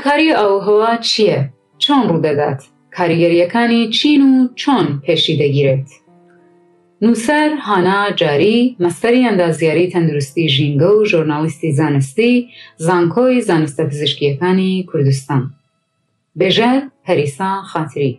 گۆڕانکاری ئاوهەوا چییە؟ چۆن ڕوودەدات؟ کاریگەریەکانی چین و چۆن پێشی دەگیرێت؟ نووسەر هانا جاری، مەستەری ئەندازیاری تەندروستی ژینگە و ژۆرنالیستی زانستی، زانکۆی زانستە پزیشکیەکانی کوردستان. بێژەر پەریسا خاتری.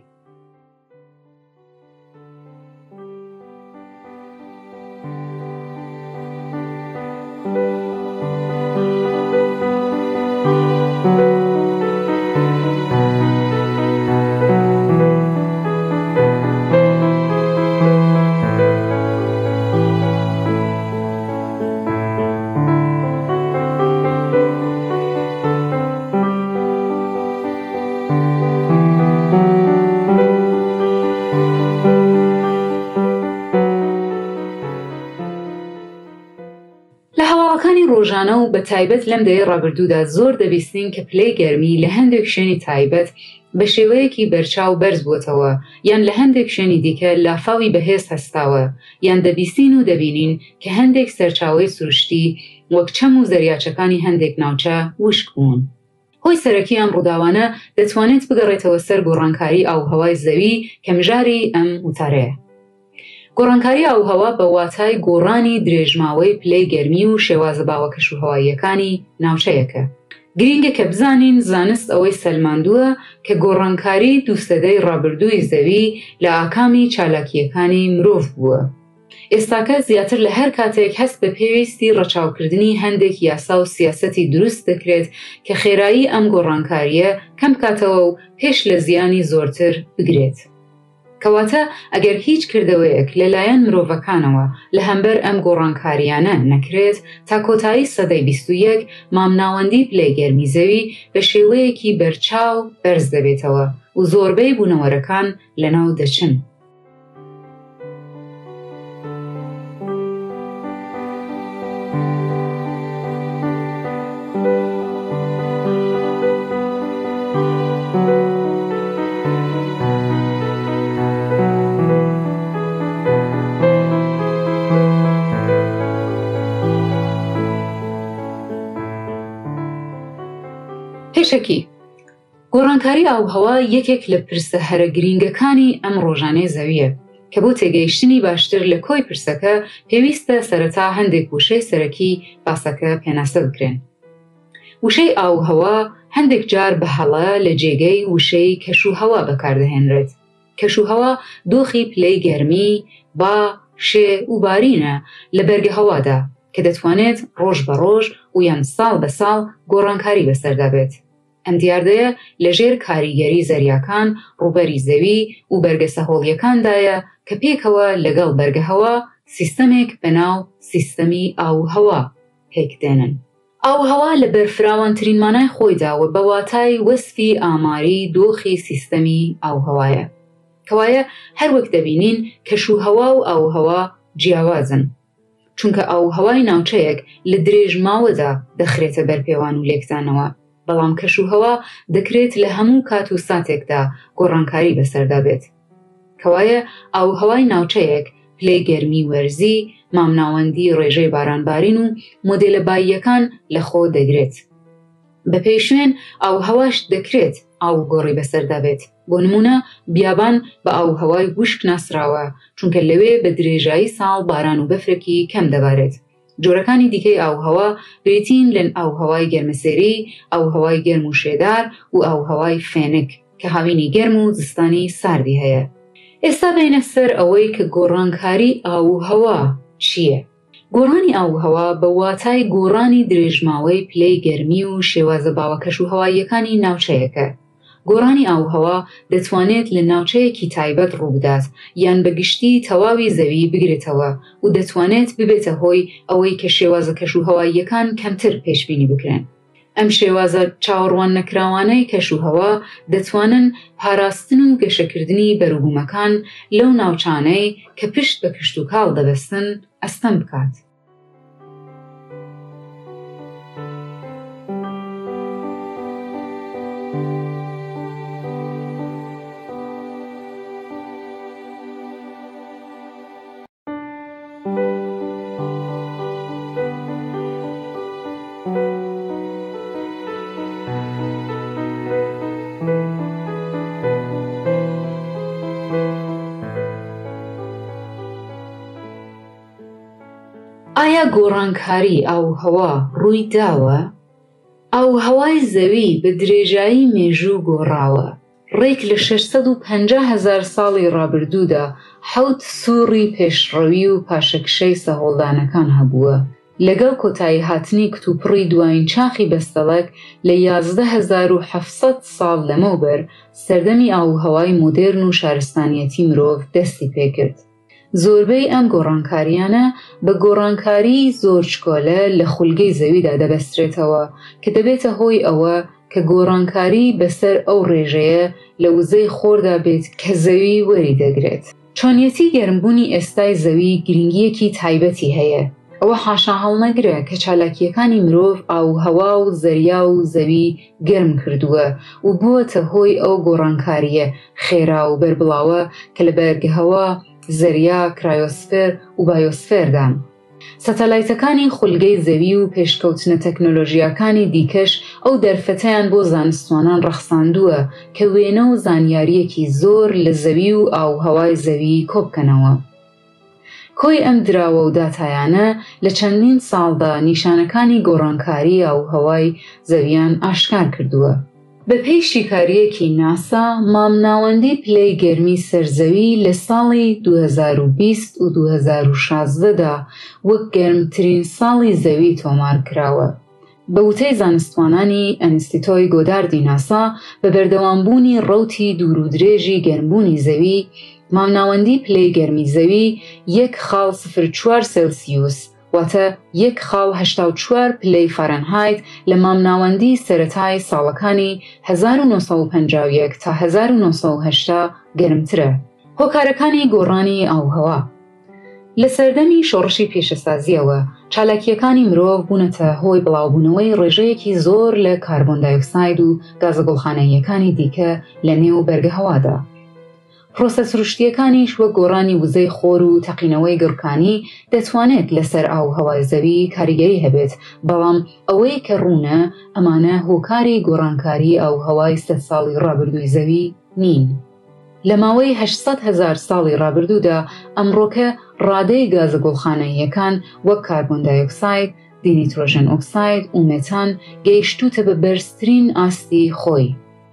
ڕۆژانە و بە تایبەت لەم دەیە ڕابردوودا زۆر دەبیستین کە پلەی گەرمی لە هەندێک شوێنی تایبەت بە شێوەیەکی بەرچاو بەرز بووتەوە یان لە هەندێک شوێنی دیکە لافاوی بەهێز هەستاوە یان دەبیستین و دەبینین کە هەندێک سەرچاوەی سروشتی وەک چەم و زەریاچەکانی هەندێک ناوچە وشک بوون. هۆی سەرەکی ئەم ڕووداوانە دەتوانێت بگەڕێتەوە سەر گۆڕانکاری ئاوهەوای زەوی کە مژاری ئەم وتارەیە. گۆڕانکاری ئاوهەوا بە واتای گۆڕانی درێژماوەی پلەی گەرمی و شێوازە باوەکەشوهەواییەکانی ناوچەیەکە. گرینگە کە بزانین زانست ئەوەی سەلماندووە کە گۆڕانکاری دووسەدەی ڕابردووی زەوی لە ئاکامی چالاکیەکانی مرۆڤ بووە. ئێستاکە زیاتر لە هەر کاتێک هەست بە پێویستی ڕەچاوکردنی هەندێک یاسا و سیاسەتی دروست دەکرێت کە خێرایی ئەم گۆڕانکاریە کەم بکاتەوە و پێش لە زیانی زۆرتر بگرێت. کەواتە ئەگەر هیچ کردەوەیەک لەلایەن مرۆڤەکانەوە لە هەمبەر ئەم گۆڕانکاریانە نەکرێت تا کۆتایی سەدەی 21 مامناوەندی پلەی گەرمی زەوی بە شێوەیەکی بەرچاو بەرز دەبێتەوە و زۆربەی بوونەوەرەکان لەناو دەچن. پێشەکی گۆڕانکاری ئاوهەوا یەکێک لە پرسە هەرە گرینگەکانی ئەم ڕۆژانەی زەویە کە بۆ تێگەیشتنی باشتر لە کۆی پرسەکە پێویستە سەرەتا هەندێک وشەی سەرەکی باسەکە پێناسە بکرێن. وشەی ئاوهەوا هەندێک جار بە هەڵە لە جێگەی وشەی کەشوهەوا بەکاردەهێنرێت. کەشوهەوا دۆخی پلەی گەرمی، با، شێ و بارینە لە بەرگە هەوادا کە دەتوانێت ڕۆژ بە ڕۆژ و یان ساڵ بە ساڵ گۆڕانکاری بەسەردا بێت. ئەم دیاردەیە لەژێر کاریگەری زەریاکان ڕووبەری زەوی و بەرگە سەهۆڵیەکاندایە کە پێکەوە لەگەڵ بەرگەهەوا سیستەمێک بەناو سیستەمی ئاوهەوا پێکدێنن. ئاوهەوا لە بەرفراوانترین مانای خۆیداوە بە واتای وەسفی ئاماری دۆخی سیستەمی ئاوهەوایە. کەوایە هەروەک دەبینین کەشوهەوا و ئاوهەوا جیاوازن، چونکە ئاوهەوای ناوچەیەک لە درێژماوەدا دەخرێتە بەرپێوان و لێکدانەوە، بەڵام کەشوهەوا دەکرێت لە هەموو کات و ساتێکدا گۆڕانکاری بەسەردا بێت. کەوایە ئاوهەوای ناوچەیەک پلەی گەرمی وەرزی، مامناوەندی ڕێژەی بارانبارین و مۆدێلە باییەکان لە خۆ دەگرێت. بە پێشوێن ئاوهەواش دەکرێت ئاو گۆڕی بەسەردا بێت. بۆ نمونە بیابان بە ئاوهەوای وشک ناسراوە چونکە لەوێ بە درێژایی ساڵ باران و بەفرێکی کەم دەبارێت. جۆرەکانی دیکەی ئاوهەوا بریتین لەن ئاوهەوای گەرمەسێری، ئاوهەوای گەرم و شێدار و ئاوهەوای فێنک کە هاوینی گەرم و زستانی ساردی هەیە. ئێستا بینە سەر ئەوەی کە گۆڕانکاری ئاوهەوا چییە؟ گۆڕانی ئاوهەوا بە واتای گۆڕانی درێژماوەی پلەی گەرمی و شێوازە باوەکەشوهەواییەکانی ناوچەیەکە. گۆڕانی ئاوهەوا دەتوانێت لە ناوچەیەکی تایبەت ڕووبدات یان بە گشتی تەواوی زەوی بگرێتەوە و دەتوانێت ببێتە هۆی ئەوەی کە شێوازە کەشوهەواییەکان کەمتر پێشبینی بکرێن. ئەم شێوازە چاوەڕوان نەکراوانەی کەشوهەوا دەتوانن پاراستن و گەشەکردنی بەروبوومەکان لەو ناوچانەی کە پشت بە کشت و کاڵ دەبەستن ئەستەم بکات. ئایا گۆڕانکاری ئاوهەوا ڕووی داوە؟ ئاوهەوای زەوی بە درێژایی مێژوو گۆڕاوە. ڕێک لە 650,000 ساڵی ڕابردوودا 7 سووڕی پێشڕەوی و پاشەکشەی سەهۆڵدانەکان هەبووە. لەگەڵ کۆتایی هاتنی کتوپڕی دوایین چاخی بەستەڵەک لە 11,700 ساڵ لەمەوبەر سەردەمی ئاوهەوای مۆدێرن و شارستانیەتی مرۆڤ دەستی پێکرد. زۆربەی ئەم گۆڕانکاریانە بە گۆڕانکاری زۆرچکۆلە لە خولگەی زەویدا دەبەسترێتەوە کە دەبێتە هۆی ئەوە کە گۆڕانکاری بەسەر ئەو ڕێژەیە لە وزەی خۆردا بێت کە زەوی وەری دەگرێت. چۆنیەتی گەرمبوونی ئێستای زەوی گرنگیەکی تایبەتی هەیە. ئەوە حاشا هەڵنەگرە کە چالاکیەکانی مرۆڤ ئاوهەوا و زەریا و زەوی گەرم کردووە و بووەتە هۆی ئەو گۆڕانکاریە خێرا و بەربڵاوە کە لە بەرگەهەوا، زەریا، کرایۆسفێر و بایۆسفێردان. سەتەلایتەکانی خولگەی زەوی و پێشکەوتنە تەکنۆلۆژیاکانی دیکەش ئەو دەرفەتەیان بۆ زانستوانان ڕەخساندووە کە وێنە و زانیاریەکی زۆر لە زەوی و ئاوهەوای زەوی کۆبکەنەوە. کۆی ئەم دراوە و داتایانە لە چەندین ساڵدا نیشانەکانی گۆڕانکاری ئاوهەوای زەویان ئاشکار کردووە. بە پێی شیکاریەکی ناسا، مامناوەندی پلەی گەرمی سەرزەوی لە ساڵی 2020 و 2016دا وەک گەرمترین ساڵی زەوی تۆمار کراوە. بە وتەی زانستوانانی ئەنستیتۆی گۆداردی ناسا، بە بەردەوامبوونی ڕەوتی دوورودرێژی گەرمبوونی زەوی، مامناوەندی پلەی گەرمی زەوی 1.04 سێلسیوس واتە 1.84 پلەی فارەنهایت لە مامناوەندی سەرەتای ساڵەکانی 1951 تا 1980 گەرمترە. هۆکارەکانی گۆڕانی ئاوهەوا لە سەردەمی شۆڕشی پێشەسازیەوە، چالاکیەکانی مرۆڤ بوونەتە هۆی بڵاوبوونەوەی ڕێژەیەکی زۆر لە کاربۆن دایۆکساید و گازە گوڵخانەییەکانی دیکە لە نێو بەرگەهەوادا. پرۆسە سروشتیەکانیش وەک گۆڕانی وزەی خۆر و تەقینەوەی گڕکانی دەتوانێت لەسەر ئاوهەوای زەوی کاریگەری هەبێت، بەڵام ئەوەی کە ڕوونە ئەمانە هۆکاری گۆڕانکاری ئاوهەوای 100 ساڵی ڕابردووی زەوی نین. لە ماوەی 800,000 ساڵی ڕابردوودا ئەمڕۆکە ڕادەی گازە گوڵخانەییەکان وەک کاربۆن دایۆکساید، دینیترۆژن ئۆکساید و مێتان گەیشتوتە بە بەرزترین ئاستی خۆی.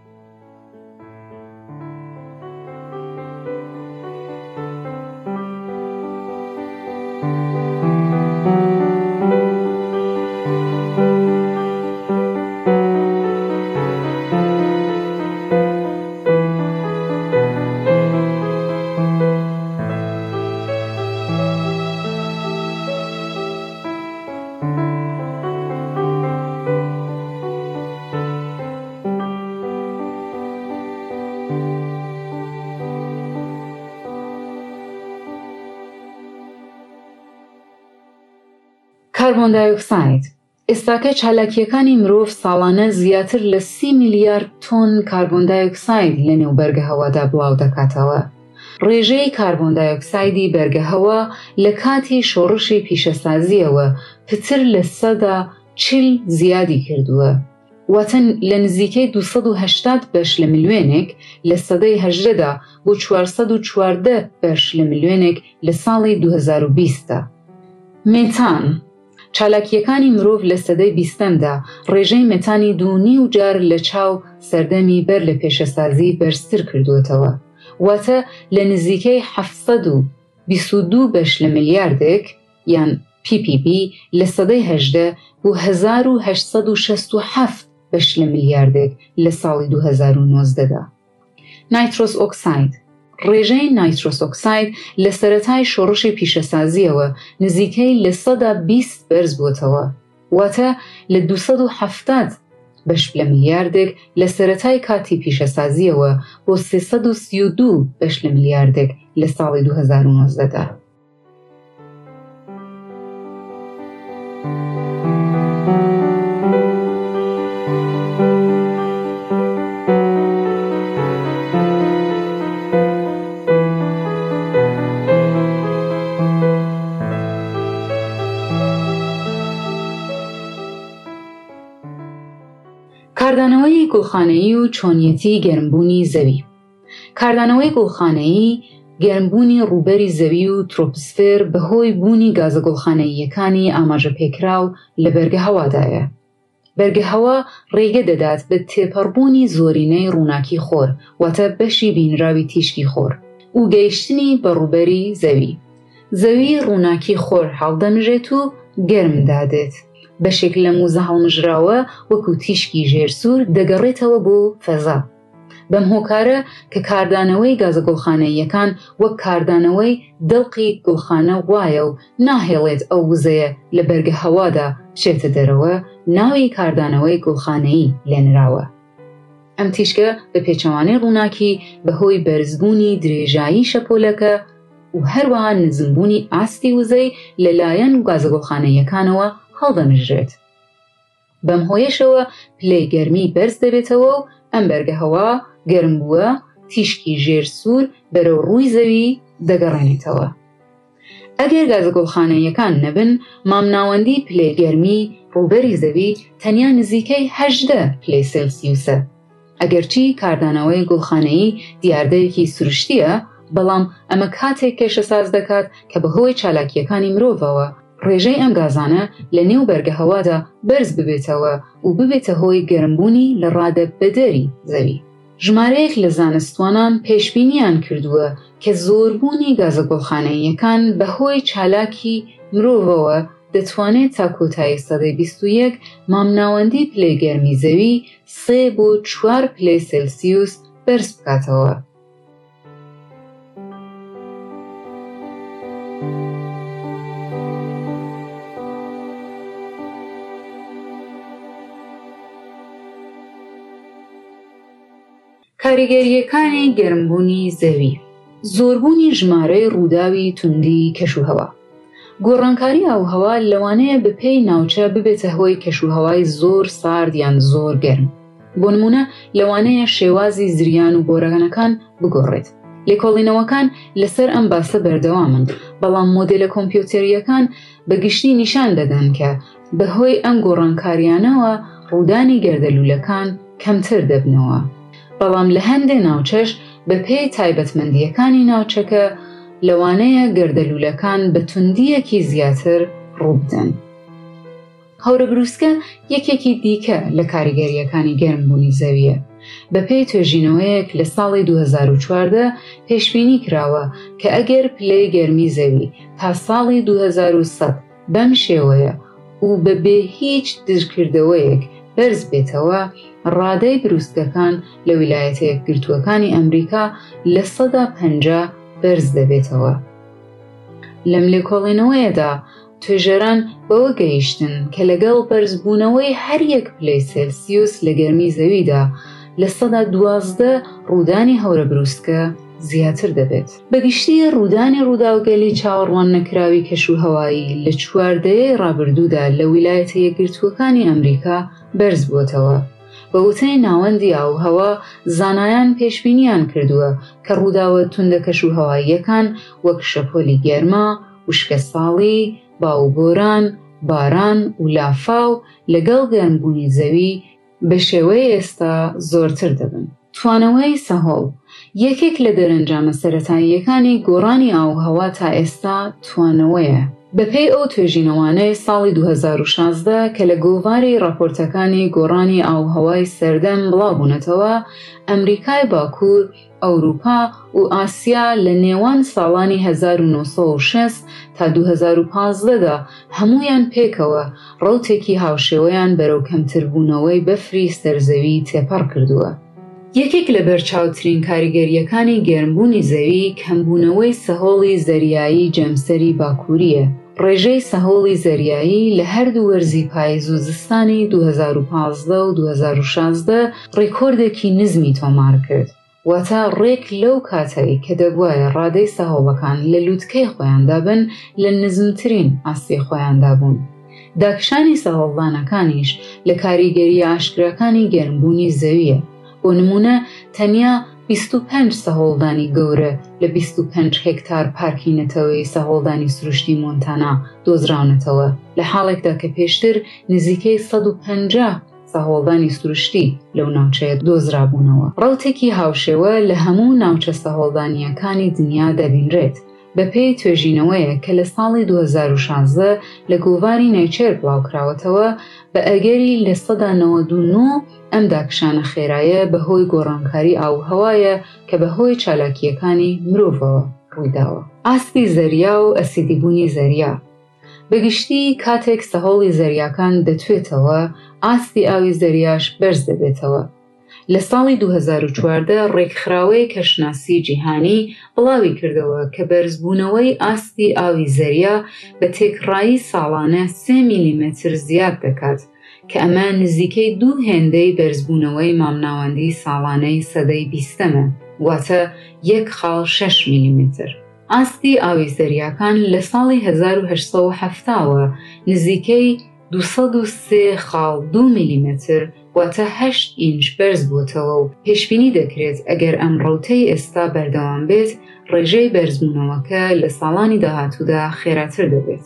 کاربۆن دایۆکساید ئێستاکە چالاکیەکانی مرۆڤ ساڵانە زیاتر لە 30 میلیارد تۆن کاربۆن دایۆکساید لە نێو بەرگەهەوادا بڵاو دەکاتەوە. ڕێژەی کاربۆن دایۆکسایدی بەرگەهەوا لە کاتی شۆڕشی پیشەسازیەوە پتر لە 140 زیادی کردووە، واتە لە نزیکەی 280 بەش لە ملیۆنێک لە سەدەی 18دا بۆ 414 بەش لە ملیۆنێک لە ساڵی 2020دا. مێتان چالاکیەکانی مرۆڤ لە سەدەی 20دا ڕێژەی مێتانی 2.5 جار لە چاو سەردەمی بەر لە پێشەسازی بەرزتر کردووەتەوە، واتە لە نزیکەی 722 بەش لە ملیاردێک یان PPB لە سەدەی 18 بۆ 1867 بەش لە ملیاردێک لە ساڵی 2019دا. نایترۆس ئۆکساید ڕێژەی نایترۆس ئۆکساید لە سەرەتای شۆڕشی پیشەسازیەوە نزیکەی لە 120 بەرز بووتەوە، واتە لە 270 بەش لە ملیاردێک لە سەرەتای کاتی پیشەسازیەوە بۆ 332 بەش لە ملیاردێک لە ساڵی 2019دا. کاردانەوەی گوڵخانەیی و چۆنیەتی گەرمبوونی زەوی. کاردانەوەی گوڵخانەیی گەرمبوونی ڕووبەری زەوی و ترۆپسفێر بەهۆی بوونی گازە گوڵخانەییەکانی ئاماژەپێکراو لە بەرگە هەوادایە. بەرگە هەوا ڕێگە دەدات بە تێپەڕبوونی زۆرینەی ڕووناکی خۆر، واتە بەشی بینراوی تیشکی خۆر و گەیشتنی بە ڕووبەری زەوی. زەوی ڕووناکی خۆر هەڵدەمژێت و گەرم دادێت. بەشێک لە موزە هەڵمژراوە وەکو تیشکی ژێرسوور دەگەڕێتەوە بۆ فەزا. بەم هۆکارە کە کاردانەوەی گازە گوڵخانەییەکان وەک کاردانەوەی دڵقی گوڵخانە وایە و ناهێڵێت ئەو وزەیە لە بەرگە هەوادا بچێتە دەرەوە، ناوی کاردانەوەی گوڵخانەیی لێنراوە. ئەم تیشکە بە پێچەوانەی ڕووناکی بەهۆی بەرزبوونی درێژایی شەپۆلەکە و هەروەها نزمبوونی ئاستی وزەی لەلایەن گازە گوڵخانەییەکانەوە هەڵدەمژرێت. بەم هۆیشەوە پلەی گەرمی بەرز دەبێتەوە و ئەم بەرگە هەوا گەرم بووە تیشکی ژێرسوور بەرەو ڕووی زەوی دەگەڕێنێتەوە. ئەگەر گازە گوڵخانەییەکان نەبن، مامناوەندی پلەی گەرمی ڕووبەری زەوی تەنیا نزیکەی 18 پلەی سێلسیوسە. ئەگەرچی کاردانەوەی گوڵخانەیی دیاردەیەکی سروشتیە، بەڵام ئەمە کاتێک کێشەساز دەکات کە بەهۆی چالاکیەکانی مرۆڤەوە ڕێژەی ئەم گازانە لە نێو بەرگە هەوادا بەرز ببێتەوە و ببێتە هۆی گەرمبوونی لە ڕادە بەدەری زەوی. ژمارەیەک لە زانستوانان پێشبینیان کردووە کە زۆربوونی گازە گوڵخانەییەکان بەهۆی چالاکی مرۆڤەوە دەتوانێت تا کۆتایی سەدەی 21 مامناوەندی پلەی گەرمی زەوی 3 بۆ 4 پلەی سێلسیوس بەرز بکاتەوە. کاریگەریەکانی گەرمبوونی زەوی: زۆربوونی ژمارەی ڕووداوی توندی کەشوهەوا. گۆڕانکاری ئاوهەوا لەوانەیە بەپێی ناوچە ببێتە هۆی کەشوهەوای زۆر سارد یان زۆر گەرم. بۆ نمونە لەوانەیە شێوازی زریان و گۆڕانەکان بگۆڕێت. لێکۆڵینەوەکان لەسەر ئەم باسە بەردەوامن، بەڵام مۆدێلە کۆمپیوتەریەکان بەگشتی نیشان دەدەن کە بەهۆی ئەم گۆڕانکاریانەوە ڕوودانی گەردەلوولەکان کەمتر دەبنەوە. بەڵام لە هەندێک ناوچەش بەپێی تایبەتمەندیەکانی ناوچەکە لەوانەیە گەردەلوولەکان بە توندیەکی زیاتر ڕووبدەن. هەورە بروسکە یەکێکی دیکە لە کاریگەریەکانی گەرمبوونی زەویە. بەپێی توێژینەوەیەک لە ساڵی 2014 پێشبینی کراوە کە ئەگەر پلەی گەرمی زەوی تا ساڵی 2100 بەم شێوەیە و بەبێ هیچ دژکردەوەیەک بەرز بێتەوە، ڕادەی بروسکەکان لە ویلایەتە یەکگرتووەکانی ئەمریکا لە 150 بەرز دەبێتەوە. لەم لێکۆڵینەوەیەدا توێژەران بەوە گەیشتن کە لەگەڵ بەرزبوونەوەی هەر 1 پلەی سێلسیوس لە گەرمی زەویدا لە 112 ڕوودانی هەورە بروسکە زیاتر دەبێت. بەگشتی ڕوودانی ڕووداوگەلی چاوەڕوان نەکراوی کەشوهەوایی لە 14 ڕابردوودا لە ویلایەتە یەکگرتووەکانی ئەمریکا بەرز بووتەوە. بە وتەی ناوەندی ئاوهەوا، زانایان پێشبینیان کردووە کە ڕووداوە توندە کەشوهەواییەکان وەک شەپۆلی گێرما، وشکە ساڵی، باوبۆران، باران و لافاو لەگەڵ گەرمبوونی زەوی بە شێوەی ئێستا زۆرتر دەبن. توانەوەی سەهۆڵ یەکێک لە دەرەنجامە سەرەتاییەکانی گۆڕانی ئاوهەوا تا ئێستا توانەوەیە. بەپێی ئەو توێژینەوانەی ساڵی 2016 کە لە گۆڤاری راپۆرتەکانی گۆڕانی ئاوهەوای سەردەم بڵاوبوونەتەوە، ئەمریکای باکوور، ئەوروپا و ئاسیا لە نێوان ساڵانی 1960 تا 2015دا هەمویان پێکەوە ڕەوتێکی هاوشێوەیان بەرەو کەمتربوونەوەی بەفری سەرزەوی تێپەڕ کردووە. یەکێک لە بەرچاوترین کاریگەریەکانی گەرمبوونی زەوی کەمبوونەوەی سەهۆڵی زەریایی جەمسەری باکووریە. ڕێژەی سەهۆڵی زەریایی لە هەردوو وەرزی پاییز و زستانی 2015 و 2016 ڕێکۆردێکی نزمی تۆمار کرد. واتە ڕێک لەو کاتەی کە دەبوایە ڕادەی سەهۆڵەکان لە لووتکەی خۆیاندا بن لە نزمترین ئاستی خۆیاندا بوون. داکشانی سەهۆڵدانەکانیش لە کاریگەری ئاشکراکانی گەرمبوونی زەویە. بۆ نمونە تەنیا 25 سەهۆڵدانی گەورە لە 25 هێکتار پارکی نەتەوەی سەهۆڵدانی سروشتی مۆنتانا دۆزراونەتەوە، لە حاڵێکدا کە پێشتر نزیکەی 150 سەهۆڵدانی سروشتی لەو ناوچەیە دۆزرابوونەوە. ڕەوتێکی هاوشێوە لە هەموو ناوچە سەهۆڵدانیەکانی دنیا دەبینرێت بەپێی توێژینەوەیە کە لە ساڵی 2016 لە گۆڤاری نەیچەر بڵاوکراوەتەوە بە ئەگەری لە 99% ئەم داکشانە خێرایە بەهۆی گۆڕانکاری ئاوهەوایە کە بەهۆی چالاکیەکانی مرۆڤەوە ڕوویداوە. ئاستی زەریا و ئەسیدیبوونی زەریا بەگشتی کاتێک سەهۆڵی زەریاکان دەتوێتەوە، ئاستی ئاوی زەریاش بەرز دەبێتەوە. لە ساڵی 2014 ڕێکخراوەی کەشناسی جیهانی بڵاوی کردەوە کە بەرزبوونەوەی ئاستی ئاوی زەریا بە تێکڕایی ساڵانە 3 میلیمتر زیاد دەکات کە ئەمە نزیکەی 2 هێندەی بەرزبوونەوەی مامناوەندی ساڵانەی سەدەی 20ەمە، واتە 1 خاڵ 6 میلیمتر. ئاستی ئاوی زەریاکان لە ساڵی 1870ەوە نزیکەی 203 خاڵ 2 میلیمتر واتە 8 ئینچ بەرز بووتەوە و پێشبینی دەکرێت ئەگەر ئەم ڕەوتەی ئێستا بەردەوام بێت، ڕێژەی بەرزبوونەوەکە لە ساڵانی داهاتوودا خێراتر دەبێت.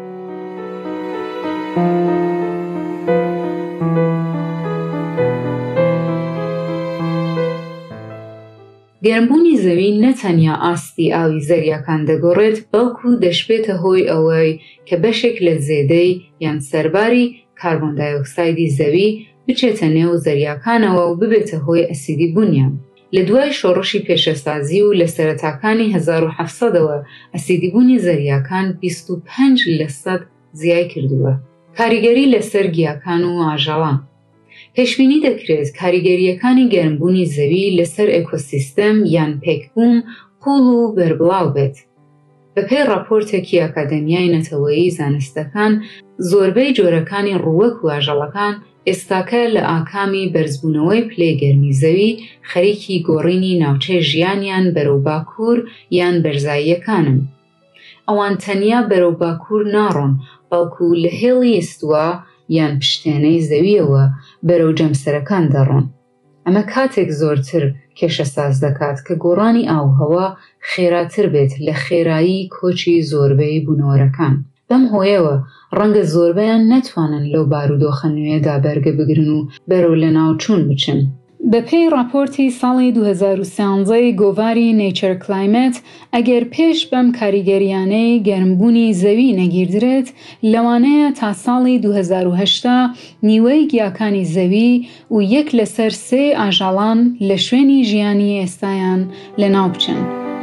گەرمبوونی زەوی نەتەنیا ئاستی ئاوی زەریاکان دەگۆڕێت، بەڵکو دەشبێتە هۆی ئەوەی کە بەشێک لە زێدەی یان سەرباری کاربۆن دایۆکسایدی زەوی بچێتە نێو زەریاکانەوە و ببێتە هۆی ئەسیدی بوونیان. لە دوای شۆڕشی پێشەسازی و لە سەرەتاکانی 1700ەوە ئەسیدی بوونی زەریاکان 25% زیای کردووە. کاریگەری لەسەر گیاکان و ئاژەڵان پێشبینی دەکرێت کاریگەریەکانی گەرمبوونی زەوی لەسەر ئێکۆسیستەم یان پێکبووم قوڵ و بەربڵاو بێت. بەپێی راپۆرتێکی ئاکادەمیای نەتەوەیی زانستەکان، زۆربەی جۆرەکانی ڕووەک و ئاژەڵەکان ئێستاکە لە ئاکامی بەرزبوونەوەی پلەی گەرمی زەوی خەریکی گۆڕینی ناوچەی ژیانیان بەرەو باکوور یان بەرزاییەکانن. ئەوان تەنیا بەرەو باکوور ناڕۆن، بەڵکو لە هێڵی ئستوا یان پشتێنەی زەویەوە بەرەو جەمسەرەکان دەڕۆن. ئەمە کاتێک زۆرتر کێشەساز دەکات کە گۆڕانی ئاوهەوا خێراتر بێت لە خێرایی کۆچی زۆربەی بوونەوەرەکان. بەم هۆیەوە ڕەنگە زۆربەیان نەتوانن لەو بارودۆخە نوێدا بەرگە بگرن و بەرەو لە ناوچوون بچن. بەپێی راپۆرتی ساڵی 2013 گۆڤاری نیچر کلایمەت، ئەگەر پێش بەم کاریگەریانەی گەرمبوونی زەوی نەگیردرێت، لەوانەیە تا ساڵی 2080 نیوەی گیاکانی زەوی و 1/3 ئاژەڵان لە شوێنی ژیانی ئێستایان لەناو بچن.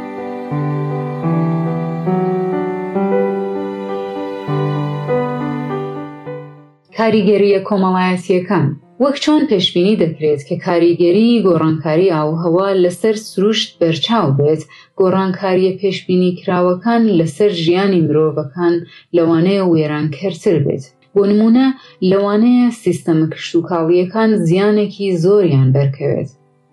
کاریگەریە کۆمەڵایەتیەکان وەک چۆن پێشبینی دەکرێت کە کاریگەری گۆڕانکاری ئاوهەوا لەسەر سروشت بەرچاو بێت، گۆڕانکاریە پێشبینی کراوەکان لەسەر ژیانی مرۆڤەکان لەوانەیە وێرانکەرتر بێت. بۆ نمونە، لەوانەیە سیستەمە کشتوکاڵیەکان زیانێکی زۆریان بەرکەوێت.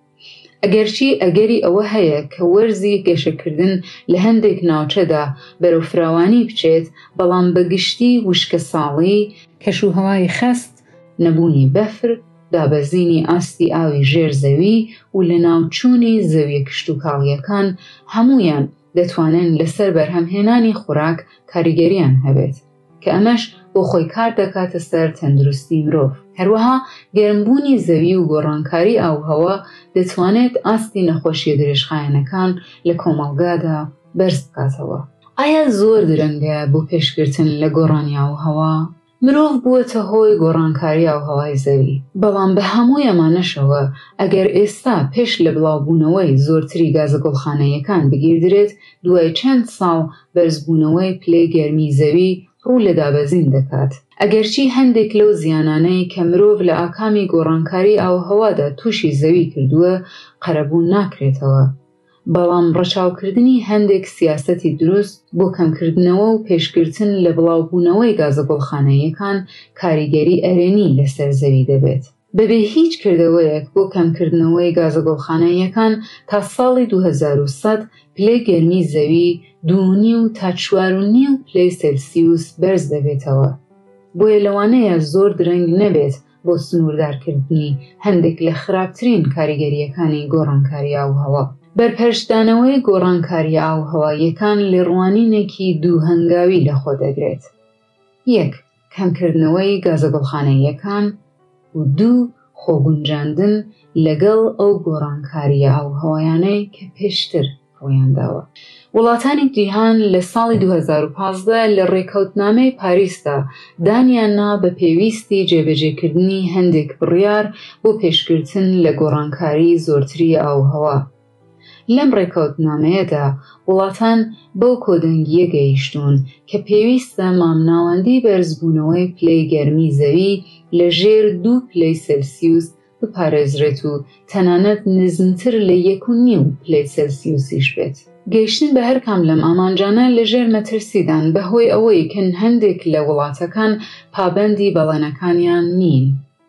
ئەگەرچی ئەگەری ئەوە هەیە کە وەرزی گەشەکردن لە هەندێک ناوچەدا بەرەو فراوانی بچێت، بەڵام بەگشتی وشکە ساڵی، کەشوهەوای خەست، نەبوونی بەفر، دابەزینی ئاستی ئاوی ژێرزەوی و لە ناوچوونی زەویە کشتوکاڵیەکان هەموویان دەتوانن لەسەر بەرهەمهێنانی خوراک کاریگەریان هەبێت کە ئەمەش بۆ خۆی کار دەکاتە سەر تەندروستی مرۆڤ. هەروەها گەرمبوونی زەوی و گۆڕانکاری ئاوهەوا دەتوانێت ئاستی نەخۆشیە درێژخایەنەکان لە کۆمەڵگادا بەرز بکاتەوە. ئایا زۆر درەنگە بۆ پێشگرتن لە گۆڕانی ئاوهەوا؟ مرۆڤ بووەتە هۆی گۆڕانکاری ئاوهەوای زەوی، بەڵام بە هەموو ئەمانەشەوە ئەگەر ئێستا پێش لە بڵاوبوونەوەی زۆرتری گازە گوڵخانەیەکان بگیردرێت، دوای چەند ساڵ بەرزبوونەوەی پلەی گەرمی زەوی ڕوو لە دابەزین دەکات. ئەگەرچی هەندێک لەو زیانانەی کە مرۆڤ لە ئاکامی گۆڕانکاری ئاوهەوادا تووشی زەوی کردووە قەرەبوون ناکرێتەوە، بەڵام ڕەچاوکردنی هەندێک سیاسەتی دروست بۆ کەمکردنەوە و پێشگرتن لە بڵاوبوونەوەی گازە گوڵخانەیەکان کاریگەری ئەرێنی لەسەر زەوی دەبێت. بەبێ هیچ کردەوەیەک بۆ کەمکردنەوەی گازە گوڵخانەیەکان تا ساڵی 2100 پلەی گەرمی زەوی 2.5 تا 4.5 پلەی سێلسیوس بەرز دەبێتەوە. بۆیە لەوانەیە زۆر درەنگ نەبێت بۆ سنووردارکردنی هەندێک لە خراپترین کاریگەریەکانی گۆڕانکاری ئاوهەوا. بەرپەرشدانەوەی گۆڕانکاری ئاوهەواییەکان لێڕوانینێکی دوو هەنگاوی لەخۆ دەگرێت. 1. کەمکردنەوەی گازە گوڵخانەیەکان و 2 خۆگونجاندن لەگەڵ ئەو گۆڕانکاریە ئاوهەوایانەی کە پێشتر ڕوویانداوە. وڵاتانی جیهان لە ساڵی 2015 لە ڕێکەوتنامەی پاریسدا دانیاننا بە پێویستی جێبەجێکردنی هەندێک بڕیار بۆ پێشگرتن لە گۆڕانکاری زۆرتری ئاوهەوا. لەم ڕێکەوتنامەیەدا وڵاتان بەو کۆدەنگیە گەیشتون کە پێویستە مامناوەندی بەرزبوونەوەی پلەی گەرمی زەوی لە ژێر 2 پلەی سێلسیوس بپارێزرێت و تەنانەت نزمتر لە 1.5 پلەی سێلسیوسیش بێت. گەیشتن بە هەرکام لەم ئامانجانە لەژێر مەترسیدان بەهۆی ئەوەی کە هەندێک لە وڵاتەکان پابەندی بەڵێنەکانیان نین.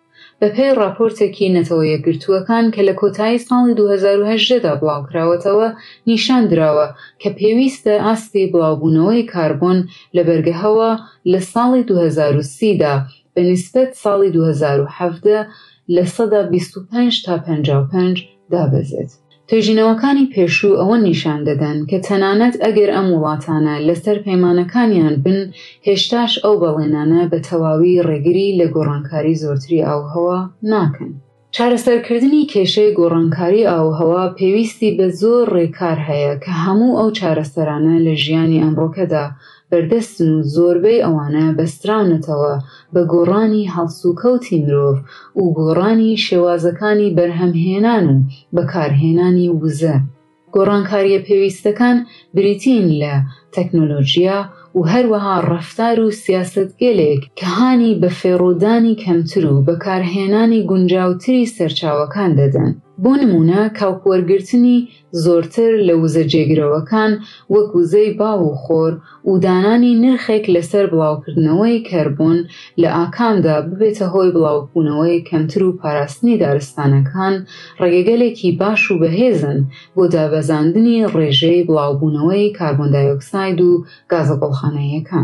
بەپێی راپۆرتێکی نەتەوە یەکگرتووەکان کە لە کۆتایی ساڵی 2018دا بڵاوکراوەتەوە نیشان درراوە کە پێویستە ئاستی بڵاوبوونەوەی کاربۆن لە بەرگەهەوە لە ساڵی 2030دا بە نیسبەت ساڵی 2017 لە سەدا 25 تا 55 دابەزێت. توێژینەوەکانی پێشوو ئەوە نیشان دەدەن کە تەنانەت ئەگەر ئەم وڵاتانە لەسەر پەیمانەکانیان بن هێشتاش ئەو بەڵێنانە بە تەواوی ڕێگری لە گۆڕانکاری زۆرتری ئاوهەوا ناکەن. چارەسەرکردنی کێشەی گۆڕانکاری ئاوهەوا پێویستی بە زۆر ڕێکار هەیە کە هەموو ئەو چارەسەرانە لە ژیانی ئەمڕۆکەدا بەردەستن و زۆربەی ئەوانە بەستراونەتەوە بە گۆڕانی هەڵسوکەوتی مرۆڤ و گۆڕانی شێوازەکانی بەرهەمهێنان و بەکارهێنانی وزە. گۆڕانکاریە پێویستەکان بریتین لە تەکنۆلۆژیا و هەروەها ڕەفتار و سیاسەتگەلێک کە هانی بە فێڕۆدانی کەمتر و بەکارهێنانی گونجاوتری سەرچاوەکان دەدەن. بۆ نمونە کاوپوەرگرتنی زۆرتر لە وزە جێگرەوەکان وەک وزەی باو و خۆر و دانانی نرخێک لەسەر بڵاوکردنەوەی کەربۆن لە ئاکامدا ببێتە هۆی بڵاوبوونەوەی کەمتر و پاراستنی دارستانەکان ڕێگەگەلێکی باش و بەهێزن بۆ دابەزاندنی ڕێژەی بڵاوبوونەوەی کاربۆندایۆکساید و گازە گوڵخانەییەکان.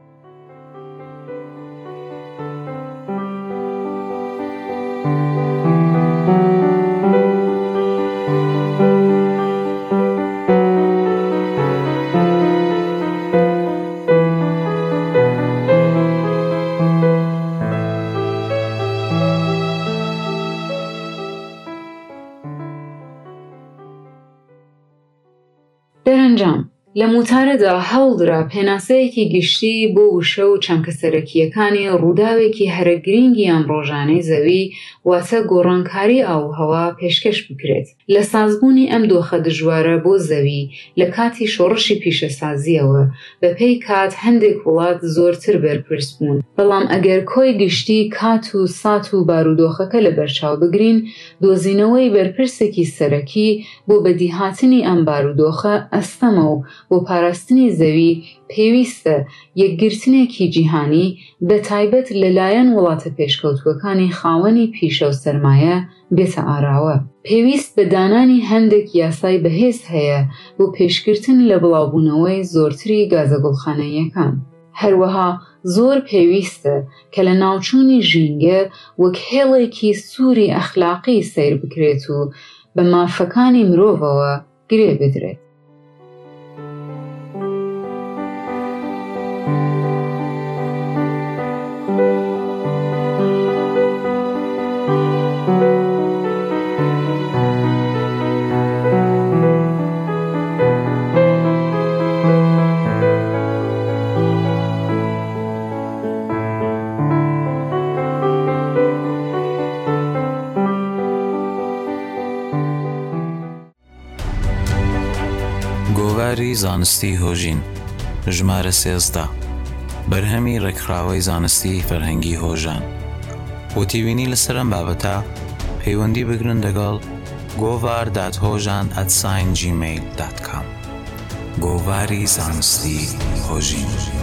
دەرەنجام لە موتارەدا هەوڵدرا پێناسەیەکی گشتی بۆ وشە و چەمکەسەرەکیەکانی ڕووداوێکی هەرە گرنگی ئەم ڕۆژانەی زەوی واتە گۆڕانکاری ئاوهەوا پێشکەش بکرێت لە سازبوونی ئەم دۆخە دژوارە بۆ زەوی لە کاتی شۆڕشی پیشەسازیەوە بەپێی کات هەندێک وڵات زۆرتر بەرپرس بوون، بەڵام ئەگەر کۆی گشتی کات و سات و بارودۆخەکە لە بەرچاو بگرین دۆزینەوەی بەرپرسێکی سەرەکی بۆ بەدیهاتنی ئەم بارودۆخە ئەستەمە و بۆ پاراستنی زەوی پێویستە یەکگرتنێکی جیهانی بە تایبەت لەلایەن وڵاتە پێشکەوتووەکانی خاوەنی پیشە و سەرمایە بێتە ئاراوە. پێویست بە دانانی هەندێک یاسای بەهێز هەیە بۆ پێشگرتن لە بڵاوبوونەوەی زۆرتری گازە گوڵخانەییەکان. هەروەها زۆر پێویستە کە لە ناوچوونی ژینگە وەک هێڵێکی سووری ئەخلاقی سیر بکرێت و بە مافەکانی مرۆڤەوە گرێ بدرێت. گۆڤاری زانستی هۆژین ژمارە 13 بەرهەمی ڕێکخراوەی زانستی فەرهەنگی هۆژان وتیبینی لەسەر ئەم بابەتە پەیوەندی بگرن لەگەڵ govar.hojan@gmail.com گۆڤاری زانستی هۆژین.